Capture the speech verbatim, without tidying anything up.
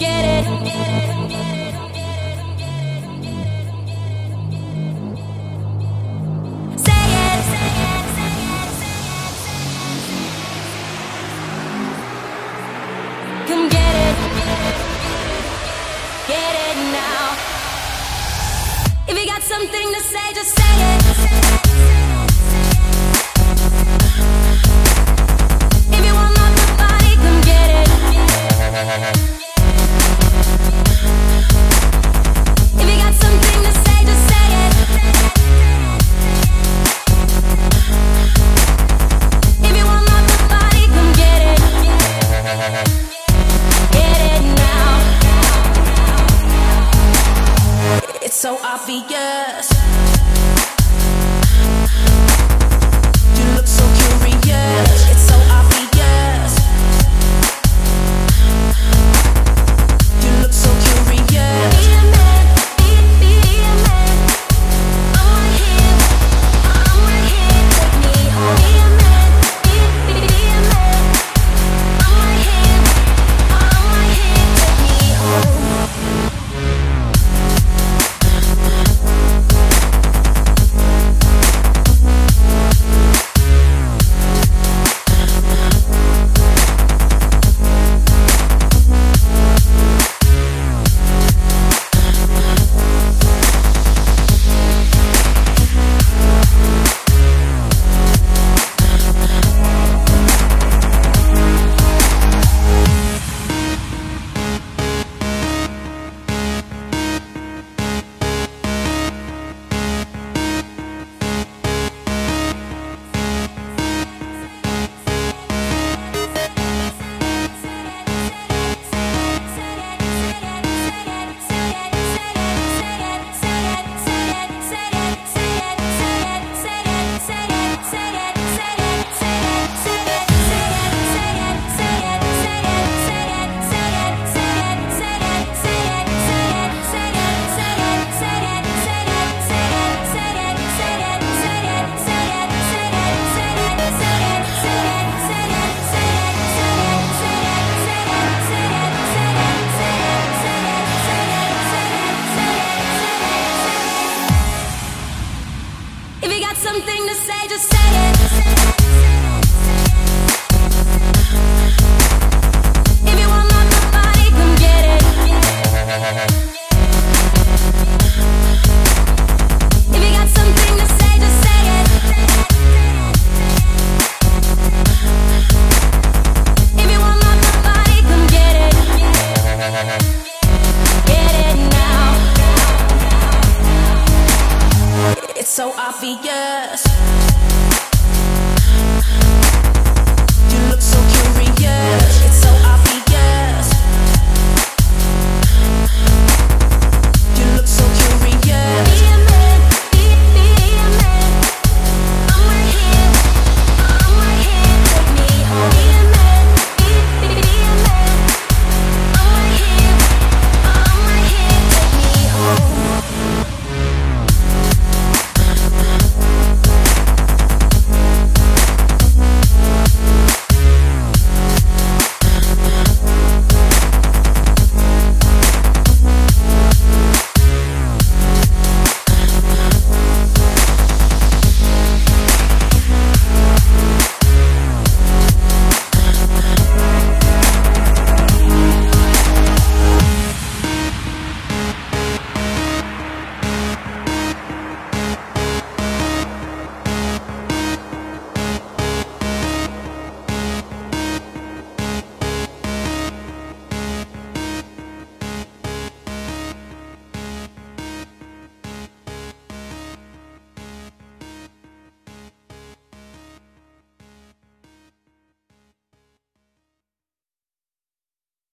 get it. Say it. Come get it. Get it now. If you got something to say, just say it. If you want love to body, come get it. If you got something to say, just say it. If you want love to body, come get it. Get it now. It's so obvious. You look so curious. It's so obvious. You look so curious. Be a man, be, be a man. I'm right here, I'm right here. Take me home. Be a man, be, be, be a man. I'm right here, I'm right here. Take me home. If you got something to say, just say it. If you want love to body, come get it. If you got something to say, just say it. If you want love to body, come get it. Get it now. It's so obvious.